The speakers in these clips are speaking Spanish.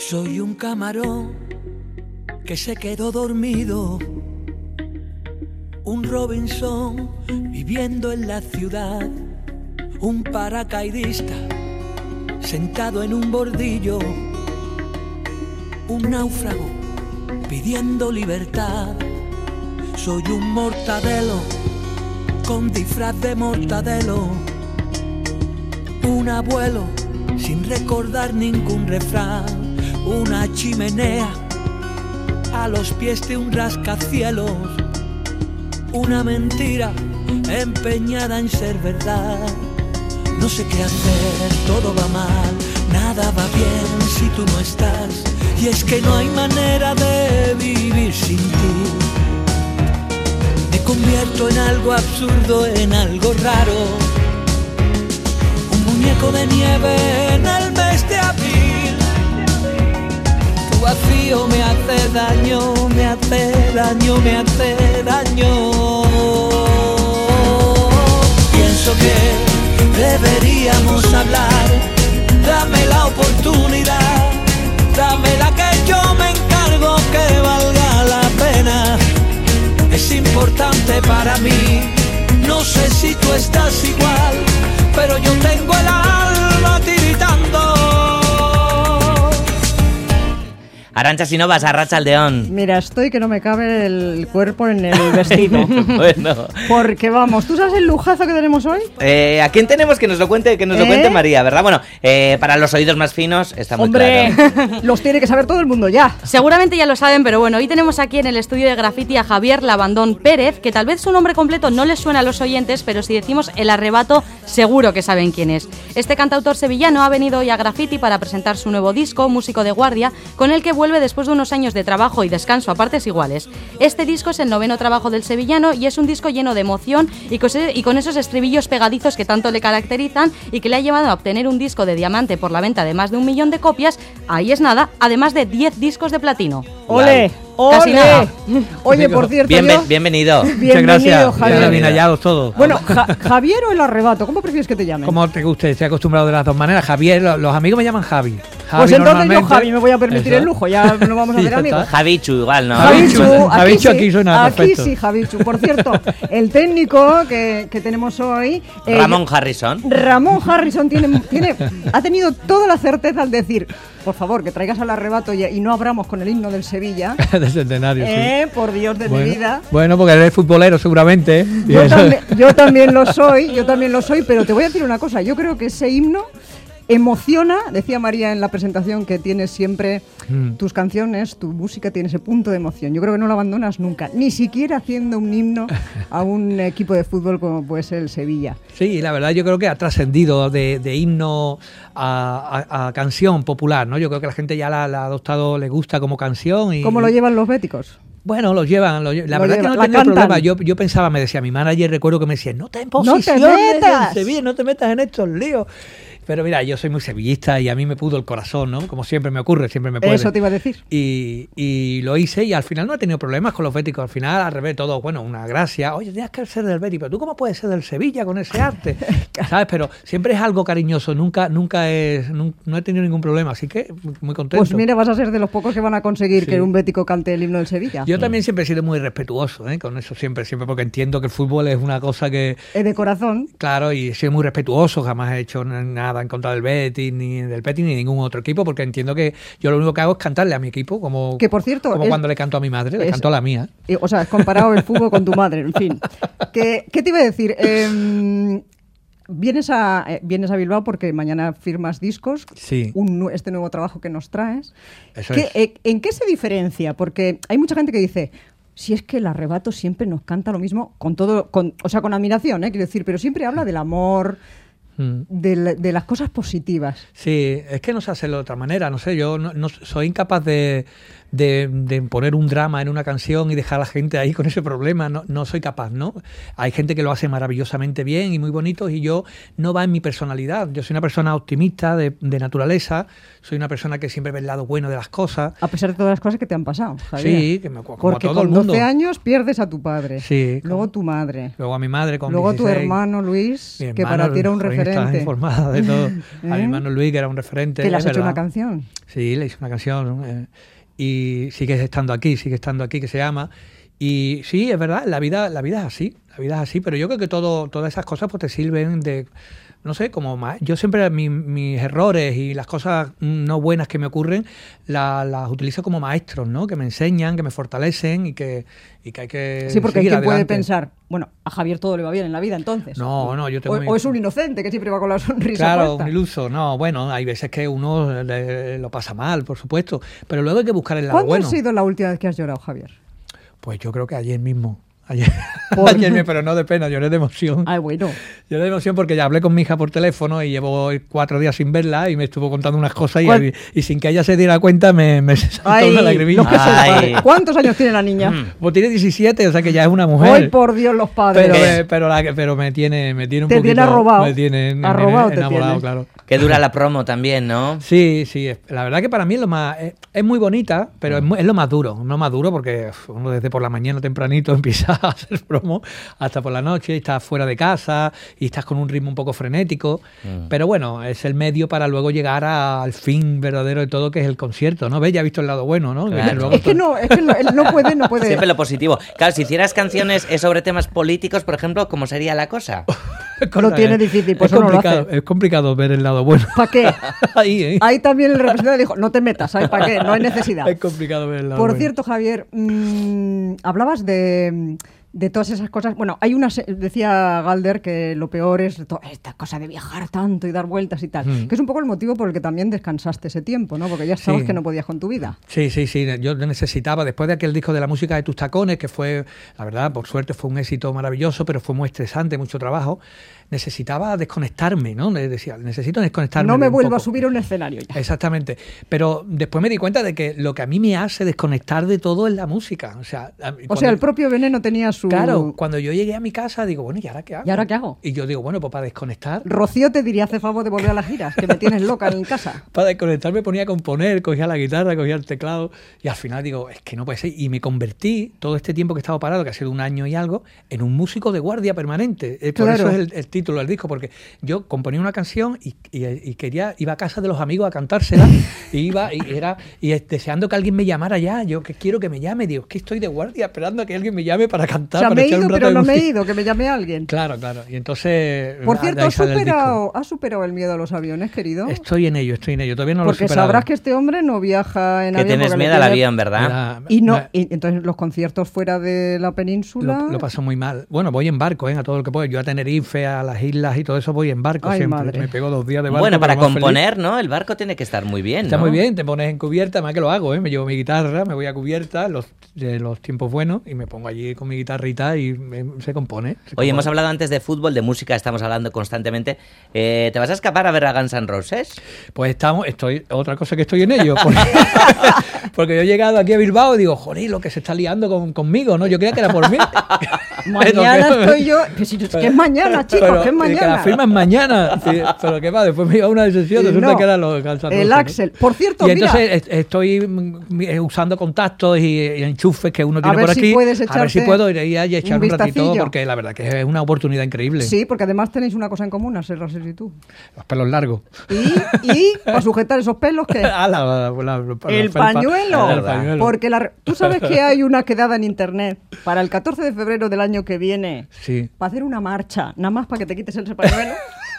Soy un camarón que se quedó dormido, un Robinson viviendo en la ciudad, un paracaidista sentado en un bordillo, un náufrago pidiendo libertad. Soy un mortadelo con disfraz de mortadelo, un abuelo sin recordar ningún refrán, una chimenea a los pies de un rascacielos, una mentira empeñada en ser verdad. No sé qué hacer, todo va mal, nada va bien si tú no estás, y es que no hay manera de vivir sin ti. Me convierto en algo absurdo, en algo raro, un muñeco de nieve en el mes de abril. Tu vacío me hace daño, me hace daño, me hace daño. Pienso que deberíamos hablar, dame la oportunidad, dame la que yo me encargo, que valga la pena. Es importante para mí, no sé si tú estás igual, pero yo tengo el alma tiritando. Arantxa Sinovas, arratsaldeon. Mira, estoy que no me cabe el cuerpo en el vestido. Bueno. Porque vamos, ¿tú sabes el lujazo que tenemos hoy? ¿A quién tenemos? Que nos lo cuente María, ¿verdad? Bueno, para los oídos más finos está muy ¡hombre! claro. Los tiene que saber todo el mundo ya. Seguramente ya lo saben, pero bueno, hoy tenemos aquí en el estudio de Graffiti a Javier Labandón Pérez, que tal vez su nombre completo no les suena a los oyentes, pero si decimos El Arrebato, seguro que saben quién es. Este cantautor sevillano ha venido hoy a Graffiti para presentar su nuevo disco, Músico de Guardia, con el que vuelve después de unos años de trabajo y descanso a partes iguales. Este disco es el 9º trabajo del sevillano y es un disco lleno de emoción y con esos estribillos pegadizos que tanto le caracterizan y que le ha llevado a obtener un disco de diamante por la venta de más de 1 millón de copias, ahí es nada, además de 10 discos de platino. ¡Ole! Casi nada. Oye, por cierto, bienvenido. Muchas gracias, Javier. bien hallados todos. Bueno, Javier o El Arrebato, ¿cómo prefieres que te llamen? Como te guste, estoy acostumbrado de las dos maneras. Javier, los amigos me llaman Javi. Pues entonces yo, Javi, me voy a permitir el lujo, ya no vamos a hacer amigos. Javichu, igual, ¿no? Javichu, aquí suena aquí perfecto. sí, Javichu. Por cierto, el técnico que tenemos hoy... Ramón Harrison. Ramón Harrison ha tenido toda la certeza al decir, por favor, que traigas Al Arrebato y no abramos con el himno del Sevilla. Del centenario, sí. Por Dios de mi vida. Bueno, porque eres futbolero seguramente. Yo también lo soy, pero te voy a decir una cosa, yo creo que ese himno emociona, decía María en la presentación que tienes siempre tus canciones, tu música tiene ese punto de emoción. Yo creo que no lo abandonas nunca, ni siquiera haciendo un himno a un equipo de fútbol como puede ser el Sevilla. Sí, la verdad yo creo que ha trascendido de himno a canción popular, ¿no? Yo creo que la gente ya la ha adoptado, le gusta como canción. Y ¿Cómo lo llevan los béticos? Bueno, los llevan. La verdad que no tenía problema. Yo pensaba, me decía mi manager, recuerdo que me decía, no te posiciones en Sevilla, no te metas en estos líos. Pero mira, yo soy muy sevillista y a mí me pudo el corazón, ¿no? Como siempre me ocurre, siempre me puede. Eso te iba a decir. Y lo hice y al final no he tenido problemas con los béticos. Al final, al revés, todo, bueno, una gracia. Oye, tienes que ser del Betis, pero ¿tú cómo puedes ser del Sevilla con ese arte? ¿Sabes? Pero siempre es algo cariñoso, no he tenido ningún problema, así que muy contento. Pues mira, vas a ser de los pocos que van a conseguir que un bético cante el himno del Sevilla. Yo también siempre he sido muy respetuoso, con eso siempre, porque entiendo que el fútbol es una cosa que... Es de corazón. Claro, y he sido muy respetuoso, jamás he hecho nada en contra del Betis, ni del Betis, ni ningún otro equipo, porque entiendo que yo lo único que hago es cantarle a mi equipo, como, que por cierto, como cuando le canto a mi madre, le canto a la mía. O sea, has comparado el fútbol con tu madre, en fin. ¿Qué te iba a decir? Vienes a Bilbao porque mañana firmas discos, sí. Este nuevo trabajo que nos traes. Eso es. ¿En qué se diferencia? Porque hay mucha gente que dice, si es que El Arrebato siempre nos canta lo mismo, con admiración, quiero decir, pero siempre habla del amor, de las cosas positivas. Sí, es que no se hace de otra manera, no sé, yo no soy incapaz de de poner un drama en una canción y dejar a la gente ahí con ese problema, no soy capaz, ¿no? Hay gente que lo hace maravillosamente bien y muy bonito y yo no va en mi personalidad. Yo soy una persona optimista de naturaleza, soy una persona que siempre ve el lado bueno de las cosas. A pesar de todas las cosas que te han pasado, Javier. Sí, como porque a todo el con 12 mundo. años pierdes a tu padre, Sí, luego tu madre, luego a mi madre con luego 16. tu hermano Luis, Mi que hermano, para ti era un Estás referente. informada de todo. A mi hermano Luis, que era un referente. Que le has es hecho una verdad. canción. Sí, le hice una canción y sigue estando aquí, que se llama. Y sí, es verdad, la vida es así, pero yo creo que todas esas cosas pues te sirven de, no sé, como más. Yo siempre mis errores y las cosas no buenas que me ocurren las utilizo como maestros, ¿no? Que me enseñan, que me fortalecen y que hay que Sí, porque hay seguir quien puede adelante. pensar, bueno, a Javier todo le va bien en la vida, entonces. No, yo tengo o es un inocente que siempre va con la sonrisa Claro, puesta. un iluso. No, bueno, hay veces que uno lo pasa mal, por supuesto, pero luego hay que buscar el lado ¿Cuándo bueno. ha sido la última vez que has llorado, Javier? Pues yo creo que ayer mismo. Ayer, Por- pero no de pena, lloré de emoción. Ay, bueno. Lloré de emoción porque ya hablé con mi hija por teléfono y llevo 4 días sin verla y me estuvo contando unas cosas ¿Cuál? y sin que ella se diera cuenta me saltó Ay, una lagrimilla. lo que es el Ay. padre. ¿Cuántos años tiene la niña? Pues tiene 17, o sea que ya es una mujer. Ay, por Dios, los padres. Pero me tiene un Te poquito... tiene arrobado. Me tiene Arrobado te enamorado, tiene. claro. Que dura la promo también, ¿no? Sí, la verdad que para mí es lo más es muy bonita, pero es lo más duro porque uno desde por la mañana tempranito empieza a hacer promo hasta por la noche y estás fuera de casa y estás con un ritmo un poco frenético, pero bueno, es el medio para luego llegar al fin verdadero de todo, que es el concierto, ¿no? ¿Ves? Ya has visto el lado bueno, ¿no? Claro. Que luego Es que no puede. Siempre lo positivo. Claro, si hicieras canciones sobre temas políticos, por ejemplo, ¿cómo sería la cosa? Lo tiene difícil, pues es eso no lo complicado, hace. es complicado ver el lado bueno. ¿Para qué? Ahí, Ahí también el representante dijo, no te metas, ¿sabes? ¿Para qué? No hay necesidad. Es complicado ver el lado Por bueno. cierto, Javier, hablabas de todas esas cosas. Bueno, decía Galder que lo peor es esta cosa de viajar tanto y dar vueltas y tal, que es un poco el motivo por el que también descansaste ese tiempo, ¿no? Porque ya sabes Sí. que no podías con tu vida. Sí, yo necesitaba, después de aquel disco de La música de tus tacones, que fue, la verdad, por suerte fue un éxito maravilloso, pero fue muy estresante, mucho trabajo, necesitaba desconectarme, ¿no? Decía, necesito desconectarme. No me un vuelvo a poco. subir a un escenario ya. Exactamente, pero después me di cuenta de que lo que a mí me hace desconectar de todo es la música. O sea, El propio Veneno tenía su... Claro, cuando yo llegué a mi casa digo, bueno, ¿y ahora qué hago? ¿Y ahora qué hago? Y yo digo, bueno, pues para desconectar... Rocío te diría, hace favor de volver a las giras, que me tienes loca en casa. Para desconectar me ponía a componer, cogía la guitarra, cogía el teclado y al final digo, es que no puede ser. Y me convertí, todo este tiempo que he estado parado, que ha sido 1 año y algo, en un músico de guardia permanente. Por Claro. eso es el título del disco, porque yo componía una canción y iba a casa de los amigos a cantársela y deseando que alguien me llamara ya. Yo que quiero que me llame, digo, que estoy de guardia esperando a que alguien me llame para cantar. O sea, para me he echar un ido, rato pero de no me he música. ido, que me llame alguien. Claro. Y entonces... Por de cierto, ahí sale el disco. ¿has superado el miedo a los aviones, querido? Estoy en ello. Todavía no lo he Porque superado. sabrás que este hombre no viaja en Que avión. tienes porque le miedo al tiene- avión, ¿verdad? Mira, Y entonces los conciertos fuera de la península... Lo paso muy mal. Bueno, voy en barco, a todo lo que puedo. Yo a Tenerife, a las islas y todo eso voy en barco Ay, siempre. madre. Me pego 2 días de barco. Bueno, para pero más componer, ¿no? El barco tiene que estar muy bien, Está ¿no? muy bien, te pones en cubierta, además que lo hago, me llevo mi guitarra, me voy a cubierta, de los tiempos buenos, y me pongo allí con mi guitarrita y se compone. Oye, hemos hablado antes de fútbol, de música, estamos hablando constantemente. ¿Te vas a escapar a ver a Guns N' Roses? Pues otra cosa que estoy en ello, porque yo he llegado aquí a Bilbao y digo, joder, lo que se está liando conmigo, ¿no? Yo creía que era por mí. Mañana estoy yo... Que es mañana, chicos, Pero, que es mañana. Que la firma es mañana. Sí, pero ¿qué va? Después me iba a una decisión, Sí, resulta no. que era los Guns N' Roses, El ¿no? Axel. Por cierto, Y mira... entonces estoy usando contactos y enchufes que uno tiene ver por si aquí. puedes A ver si echarte puedo ir ahí a echar un un ratito, vistacillo. porque la verdad que es una oportunidad increíble. Sí, porque además tenéis una cosa en común, a ser Rases y tú. Los pelos largos. Y para sujetar esos pelos, ¿qué? Ah, El felpa. pañuelo. El pañuelo. Porque tú sabes que hay una quedada en internet para el 14 de febrero del año que viene Sí. para hacer una marcha, nada más para que te quites ese pañuelo.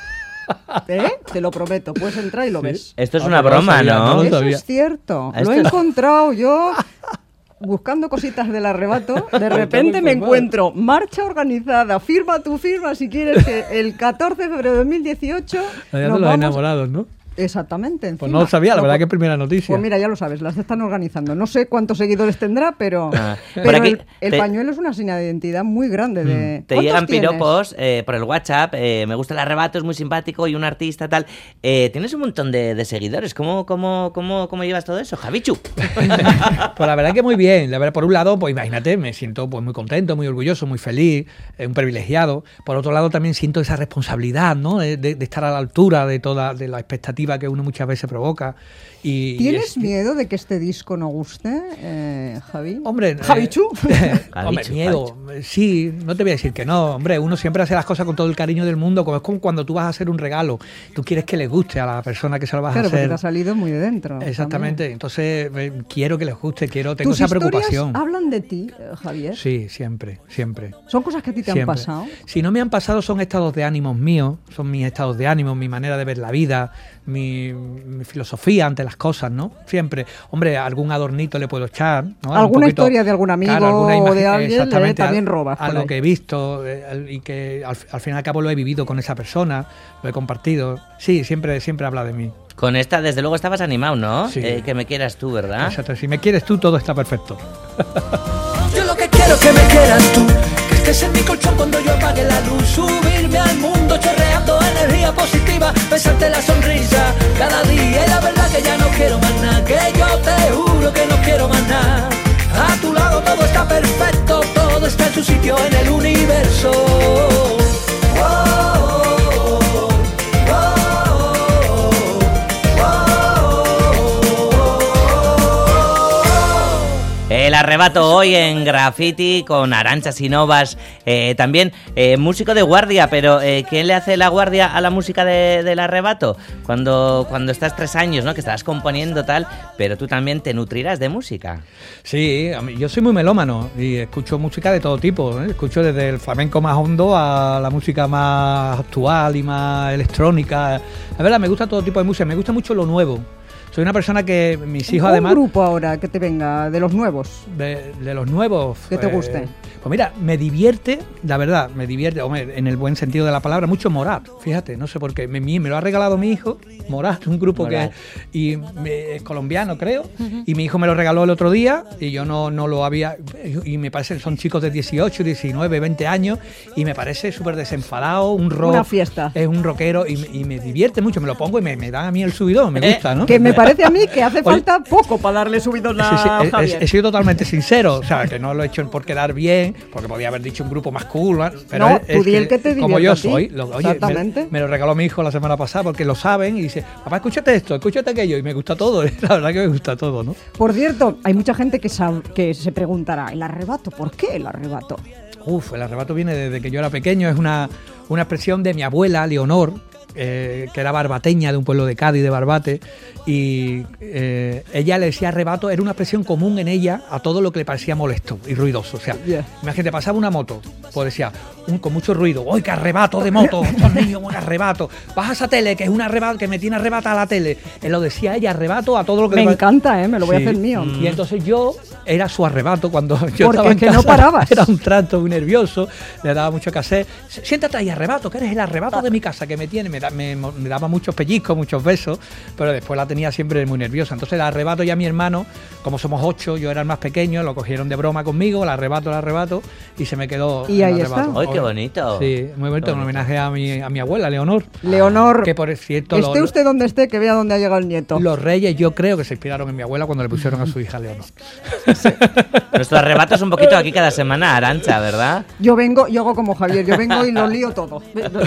Te lo prometo, puedes entrar y lo ves. Esto es Ah, una pero no broma, sabía, ¿no? no lo Eso sabía. es cierto. Esto Lo he es- encontrado yo buscando cositas del arrebato. De repente me muy mal. encuentro marcha organizada. Firma tu firma si quieres que el 14 de febrero de 2018 La de nos los vamos... enamorados, ¿no? Exactamente. Pues no lo sabía, la verdad que es primera noticia. Pues mira, ya lo sabes, las están organizando. No sé cuántos seguidores tendrá, pero, Por aquí el pañuelo es una señal de identidad muy grande. Te llegan tienes? piropos por el WhatsApp, me gusta el arrebato, es muy simpático y un artista tal. Tienes un montón de seguidores, ¿Cómo llevas todo eso, Javichu? Pues la verdad que muy bien. La verdad, por un lado, pues imagínate, me siento pues muy contento, muy orgulloso, muy feliz, un privilegiado. Por otro lado, también siento esa responsabilidad, ¿no? De estar a la altura de toda la expectativa que uno muchas veces provoca. ¿Tienes miedo de que este disco no guste, Javi? Hombre, ¿Javichu? Hombre, miedo. Sí, no te voy a decir que no. Hombre, uno siempre hace las cosas con todo el cariño del mundo, como es como cuando tú vas a hacer un regalo. Tú quieres que les guste a la persona que se lo vas a hacer. Claro, porque te ha salido muy de dentro. Exactamente. También. Entonces, quiero que les guste, tengo esa preocupación. ¿Hablan de ti, Javier? Sí, siempre. ¿Son cosas que a ti te han pasado? Si no me han pasado, son estados de ánimos míos, son mis estados de ánimo, mi manera de ver la vida, mi filosofía ante las cosas, ¿no? Siempre. Hombre, algún adornito le puedo echar, ¿no? Alguna historia de algún amigo, claro, o de alguien también robas. A lo que he visto y que al fin y al cabo lo he vivido con esa persona, lo he compartido. Sí, siempre habla de mí. Con esta, desde luego, estabas animado, ¿no? Sí. Que me quieras tú, ¿verdad? Exacto. Si me quieres tú, todo está perfecto. Yo lo que quiero es que me quieras tú, que estés en mi colchón cuando yo apague la luz, subirme al mundo chorreando energía positiva, besarte la sonrisa cada día y la verdad que ya no quiero más nada, que yo te juro que no quiero más nada. A tu lado todo está perfecto, todo está en su sitio en el universo. El arrebato hoy en Graffiti con Arantxa Sinovas, también músico de guardia, pero ¿quién le hace la guardia a la música del arrebato? Cuando estás 3 años, ¿no? Que estarás componiendo tal, pero tú también te nutrirás de música. Sí, yo soy muy melómano y escucho música de todo tipo, ¿eh? Escucho desde el flamenco más hondo a la música más actual y más electrónica. La verdad, me gusta todo tipo de música, me gusta mucho lo nuevo. Soy una persona que mis hijos además... ¿Un grupo ahora que te venga de los nuevos? De los nuevos. Que te guste. Pues mira, me divierte, la verdad, hombre, en el buen sentido de la palabra, mucho Morat, fíjate, no sé por qué, me lo ha regalado mi hijo, Morat, un grupo Morat. es colombiano, creo, y mi hijo me lo regaló el otro día, y yo no lo había, y me parece que son chicos de 18, 19, 20 años, y me parece súper desenfadado, un rock. Una fiesta. Es un rockero, y me divierte mucho, me lo pongo y me da a mí el subidón, me gusta, ¿no? Que me parece a mí que hace falta poco para darle subidón a Javier. He sido totalmente sincero, o sea, que no lo he hecho por quedar bien, porque podía haber dicho un grupo más cool, ¿no? Pero no, tú di el que te divierte como yo a ti. soy, Exactamente. me lo regaló mi hijo la semana pasada porque lo saben y dice, papá, escúchate esto, escúchate aquello, y me gusta todo, la verdad que me gusta todo, ¿no? Por cierto, hay mucha gente que se preguntará, ¿el arrebato? ¿Por qué el arrebato? El arrebato viene desde que yo era pequeño, es una expresión de mi abuela, Leonor, que era barbateña de un pueblo de Cádiz, de Barbate, y ella le decía arrebato, era una expresión común en ella a todo lo que le parecía molesto y ruidoso. O sea, imagínate, pasaba una moto, pues decía, con mucho ruido, ¡uy, qué arrebato de moto! ¡Estos niños, buen arrebato! Baja esa tele, que es un arrebato, que me tiene arrebatada la tele. Él lo decía ella, arrebato a todo lo que me encanta, me lo voy a hacer mío. Y entonces yo era su arrebato cuando yo porque estaba en casa. no parabas. Era un trato muy nervioso, le daba mucho que hacer. Siéntate ahí, arrebato, que eres el arrebato de mi casa, que me tiene, me daba muchos pellizcos, muchos besos, pero después la tenía siempre muy nerviosa. Entonces el arrebato ya mi hermano, como somos 8, yo era el más pequeño, lo cogieron de broma conmigo, el arrebato, y se me quedó. Y ahí está. ¡Ay, qué bonito! Sí, muy bonito, un homenaje a mi abuela, Leonor. Leonor, que por cierto, esté usted donde esté, que vea dónde ha llegado el nieto. Los reyes yo creo que se inspiraron en mi abuela cuando le pusieron a su hija Leonor. Sí. Nuestro arrebato es un poquito aquí cada semana, Arantxa, ¿verdad? Yo hago como Javier, yo vengo y lo lío todo.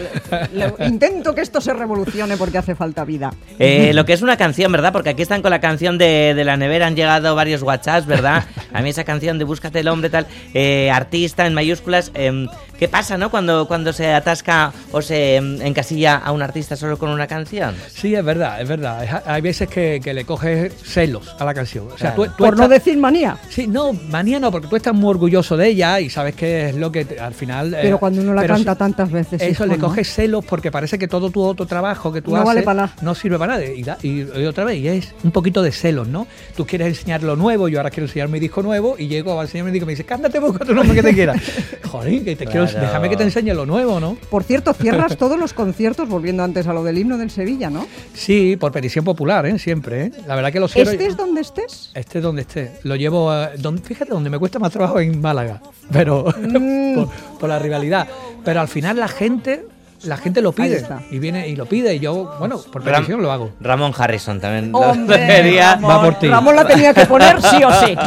Intento que esto se revolucione porque hace falta vida. Lo que es una canción, ¿verdad? Porque aquí están con la canción de La Nevera, han llegado varios WhatsApps, ¿verdad? A mí esa canción de Búscate el hombre, tal, artista en mayúsculas, ¿qué pasa, no? Cuando se atasca o se encasilla a un artista solo con una canción. Sí, es verdad. Hay veces que le coges celos a la canción. O sea, Claro. tú Por no decir manía. Sí, no, manía no, porque tú estás muy orgulloso de ella y sabes que es lo que al final... Pero cuando uno la canta tantas veces... Eso, hijo, le ¿no? coges celos porque parece que todo tu otro trabajo que tú haces... No vale para nada. No sirve para nada. Y otra vez, y es un poquito de celos, ¿no? Tú quieres enseñar lo nuevo, yo ahora quiero enseñar mi disco nuevo y llego a enseñar mi disco y me dice, cántate, busca tu nombre que te quieras. Joder, que te quiero déjame que te enseñe lo nuevo, ¿no? Por cierto, cierras todos los conciertos, volviendo antes a lo del himno del Sevilla, ¿no? Sí, por petición popular, siempre, ¿eh? La verdad que lo cierro. ¿Estés donde estés? Estés donde estés. Lo llevo, fíjate, donde me cuesta más trabajo en Málaga, pero por la rivalidad. Pero al final la gente lo pide y viene y lo pide y yo, bueno, por petición lo hago. Ramón Harrison también Hombre, lo quería. Ramón, va por ti. Ramón la tenía que poner sí o sí.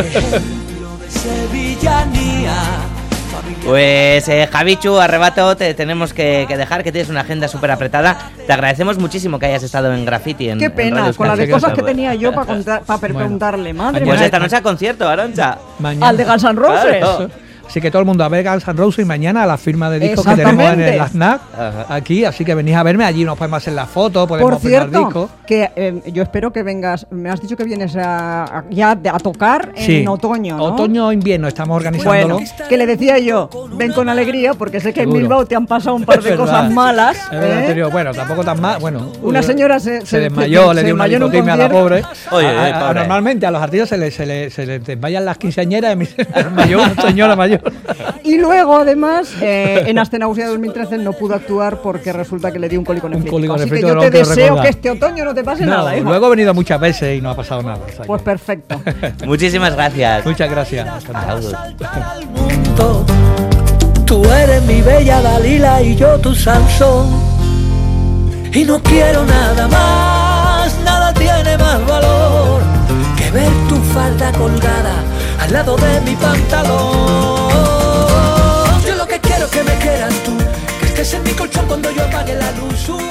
Pues Javichu, Arrebato, te tenemos que dejar, que tienes una agenda súper apretada. Te agradecemos muchísimo que hayas estado en Graffiti. Qué pena, Radio con la de Euskadi. cosas que tenía yo para preguntarle, madre Pues mía. esta noche a concierto, Arancha. Mañana. Al de Guns N' Roses. Claro. Así que todo el mundo a ver Guns N' Roses y mañana a la firma de discos que tenemos en el ASNAC aquí, así que venís a verme, allí nos podemos hacer la foto, podemos Por firmar cierto, discos. que yo espero que vengas, me has dicho que vienes a tocar Sí. en otoño, ¿no? Otoño-invierno estamos organizándolo. Bueno, que le decía yo, ven con alegría, porque sé que Seguro. en Bilbao te han pasado un par Es de verdad. cosas malas. Es verdad, anterior. Bueno, tampoco tan mal. Bueno, Una señora se desmayó, le dio una desmayó en un lipotimia a la pobre. concierto. Oye, pobre. Normalmente a los artistas se le desmayan las quinceañeras, y a mí se desmayó una señora mayor. Y luego, además, en Astenausia 2013 no pudo actuar porque resulta que le dio un cólico nefrítico. cólico Así que nefrítico, yo no te quiero deseo recordar. que este otoño no te pase No, nada, hijo. luego he venido muchas veces y no ha pasado nada. o sea Pues que- perfecto. Muchísimas gracias. Muchas gracias. Saludos. Al mundo. Tú eres mi bella Dalila y yo tu Sansón. Y no quiero nada más, nada tiene más valor que ver tu falda colgada al lado de mi pantalón. Yo lo que quiero es que me quieras tú, que estés en mi colchón cuando yo apague la luz.